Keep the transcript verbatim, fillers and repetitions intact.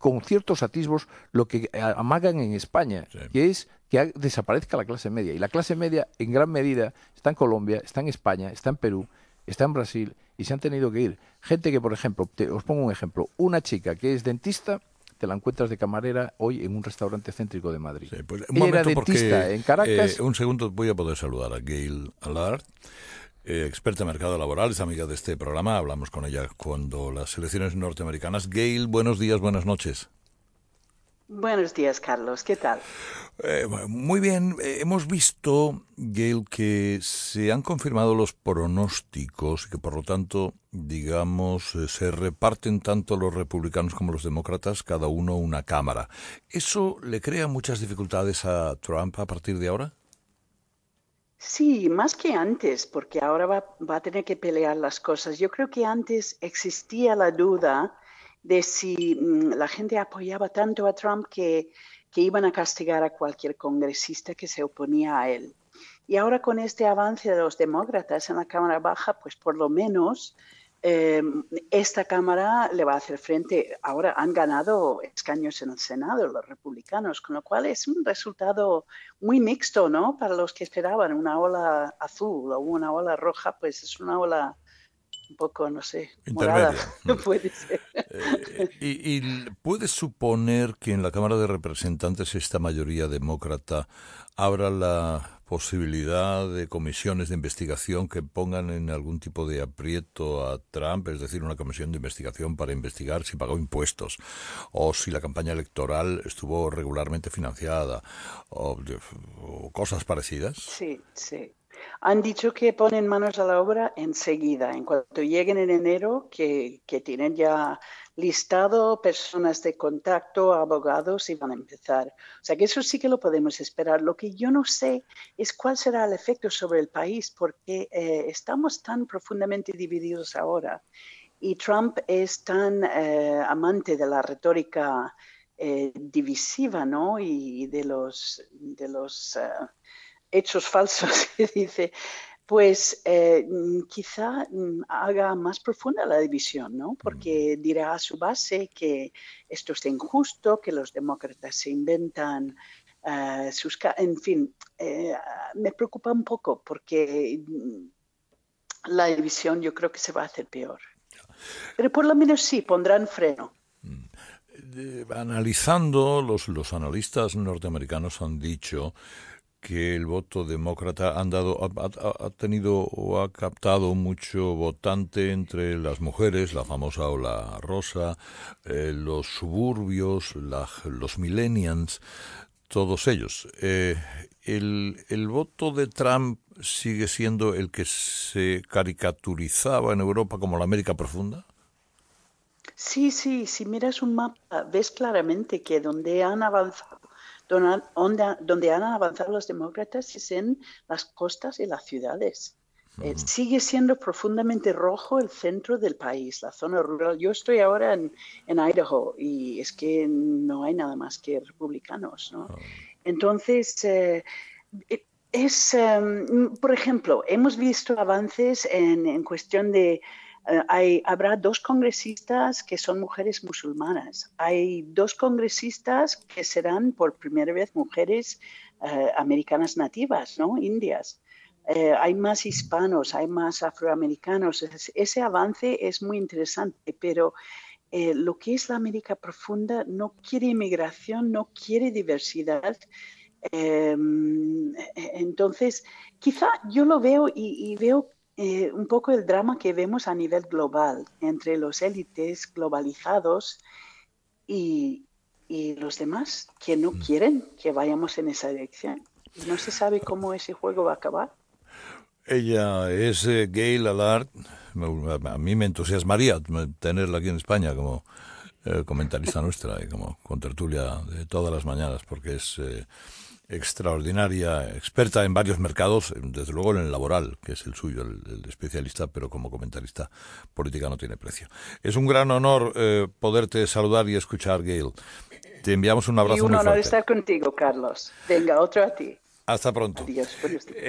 con ciertos atisbos lo que amagan en España, sí. que es que desaparezca la clase media. Y la clase media, en gran medida, está en Colombia, está en España, está en Perú, está en Brasil, y se han tenido que ir. Gente que, por ejemplo, te, os pongo un ejemplo, una chica que es dentista, te la encuentras de camarera hoy en un restaurante céntrico de Madrid. Sí, pues, un Ella momento era dentista porque, en Caracas. Eh, un segundo, voy a poder saludar a Gail Allard, eh, experta en mercado laboral, es amiga de este programa, hablamos con ella cuando las elecciones norteamericanas. Gail, buenos días, buenas noches. Buenos días, Carlos. ¿Qué tal? Eh, muy bien. Eh, hemos visto, Gail, que se han confirmado los pronósticos y que, por lo tanto, digamos, eh, se reparten tanto los republicanos como los demócratas, cada uno una cámara. ¿Eso le crea muchas dificultades a Trump a partir de ahora? Sí, más que antes, porque ahora va, va a tener que pelear las cosas. Yo creo que antes existía la duda de si mmm, la gente apoyaba tanto a Trump que, que iban a castigar a cualquier congresista que se oponía a él. Y ahora con este avance de los demócratas en la Cámara Baja, pues por lo menos eh, esta Cámara le va a hacer frente. Ahora han ganado escaños en el Senado los republicanos, con lo cual es un resultado muy mixto, ¿no? Para los que esperaban una ola azul o una ola roja, pues es una ola un poco, no sé, morada, puede ser. Eh, y, y ¿puedes suponer que en la Cámara de Representantes esta mayoría demócrata abra la posibilidad de comisiones de investigación que pongan en algún tipo de aprieto a Trump, es decir, una comisión de investigación para investigar si pagó impuestos o si la campaña electoral estuvo regularmente financiada o, o cosas parecidas? Sí, sí. Han dicho que ponen manos a la obra enseguida, en cuanto lleguen en enero, que, que tienen ya listado personas de contacto, abogados y van a empezar. O sea que eso sí que lo podemos esperar. Lo que yo no sé es cuál será el efecto sobre el país, porque eh, estamos tan profundamente divididos ahora y Trump es tan eh, amante de la retórica eh, divisiva, ¿no? Y de los... De los uh, hechos falsos, que dice, pues eh, quizá haga más profunda la división, ¿no? Porque dirá a su base que esto es injusto, que los demócratas se inventan uh, sus... En fin, eh, me preocupa un poco porque la división yo creo que se va a hacer peor. Pero por lo menos sí, pondrán freno. Eh, analizando, los, los analistas norteamericanos han dicho que el voto demócrata han dado, ha, ha tenido o ha captado mucho votante entre las mujeres, la famosa ola rosa, eh, los suburbios, la, los millennials, todos ellos. Eh, el, el voto de Trump sigue siendo el que se caricaturizaba en Europa como la América profunda. Sí, sí, si miras un mapa ves claramente que donde han avanzado Donde, donde han avanzado los demócratas es en las costas y las ciudades. Uh-huh. Eh, sigue siendo profundamente rojo el centro del país, la zona rural. Yo estoy ahora en, en Idaho y es que no hay nada más que republicanos, ¿no? Uh-huh. Entonces, eh, es, um, por ejemplo, hemos visto avances en, en cuestión de Uh, hay, habrá dos congresistas que son mujeres musulmanas. Hay dos congresistas que serán por primera vez mujeres uh, americanas nativas, ¿no? Indias. Uh, hay más hispanos, hay más afroamericanos. Es, ese avance es muy interesante, pero eh, lo que es la América profunda no quiere inmigración, no quiere diversidad. Eh, entonces, quizá yo lo veo y, y veo Eh, un poco el drama que vemos a nivel global entre los élites globalizados y, y los demás que no quieren que vayamos en esa dirección. Y no se sabe cómo ese juego va a acabar. Ella es eh, Gail Allard. A mí me entusiasmaría tenerla aquí en España como eh, comentarista nuestra y como contertulia de todas las mañanas, porque es eh, extraordinaria, experta en varios mercados, desde luego en el laboral, que es el suyo, el, el especialista, pero como comentarista política no tiene precio. Es un gran honor eh, poderte saludar y escuchar, Gail. Te enviamos un abrazo muy fuerte. Y un honor estar contigo, Carlos. Venga, otro a ti. Hasta pronto. Adiós. Buenos días.